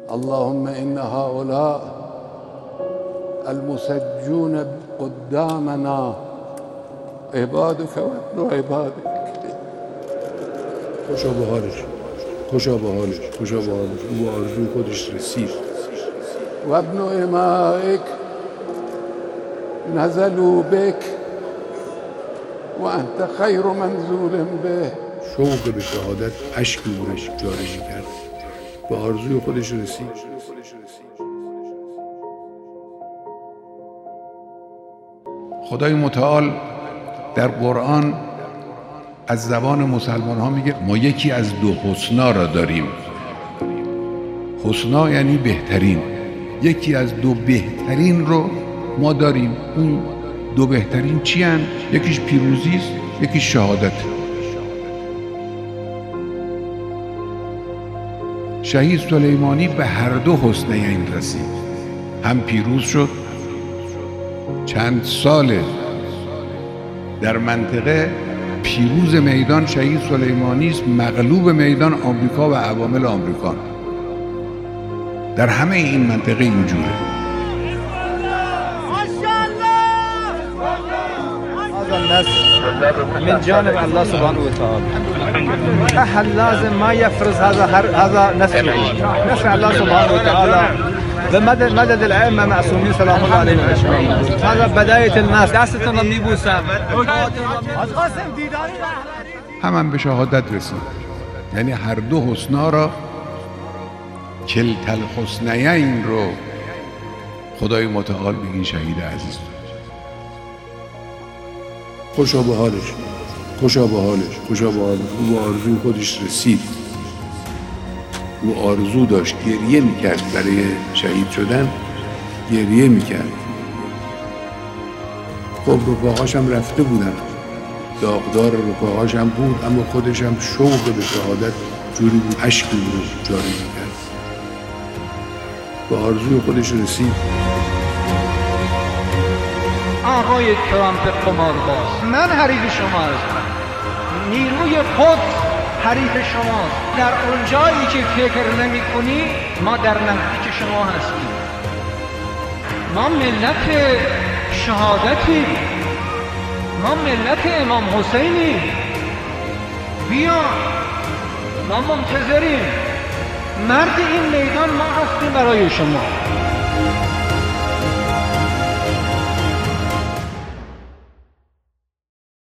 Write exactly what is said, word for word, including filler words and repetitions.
اللهم إن هؤلاء المسجون قدامنا عبادك وابن عبادك. خوشا به حالش، خوشا به حالش، خوشا به حالش. او به آرزوی خودش رسید. و ابن امائک نزلوا بک و انت خیر منزول به. شوق به شهادت اشک او را جاری کرد، به آرزوی خودش رسید. خدای متعال در قرآن از زبان مسلمان ها میگه ما یکی از دو حسنا را داریم. حسنا یعنی بهترین. یکی از دو بهترین رو ما داریم. اون دو بهترین چی هن؟ یکیش پیروزی است، یکیش شهادت. شهید سلیمانی به هر دو حسنین رسید. هم پیروز شد، چند ساله در منطقه پیروز میدان شهید سلیمانی است، مغلوب میدان آمریکا و عوامل آمریکا. در همه این منطقه اینجوره. من جانب الله سبحانه وتعالى أهل لازم ما يفرز هذا هذا نفع نفع الله سبحانه وتعالى بمدد مدد الأئمة معصومين سلام الله عليهم أجمعين. هذا بداية الناس. دستتون میبوسم. هم هم به شهادت رسید. یعنی هر دو حسنا را، کلتا الحسنیین رو خدای متعال به این شهید عزیز داد. خوشا به حالش، خوشا به حالش، خوشا به حالش. او به آرزوی خودش رسید. او آرزو داشت، گریه میکرد برای شهید شدن، گریه میکرد. خب رفاقاش هم رفته بودن، داغدار رفاقاش هم بود، اما خودش هم شوق به شهادت جوری بود اشک رو جاری میکرد. به آرزوی خودش رسید. آقای ترامپ قمارباز، من حریف شما هستم. نیروی خود حریف شماست. در اون جایی که فکر نمی کنی ما در نزدیک شما هستیم. ما ملت شهادتی، ما ملت امام حسینی. بیا، ما منتظریم. مرد این میدان ما هستیم برای شما.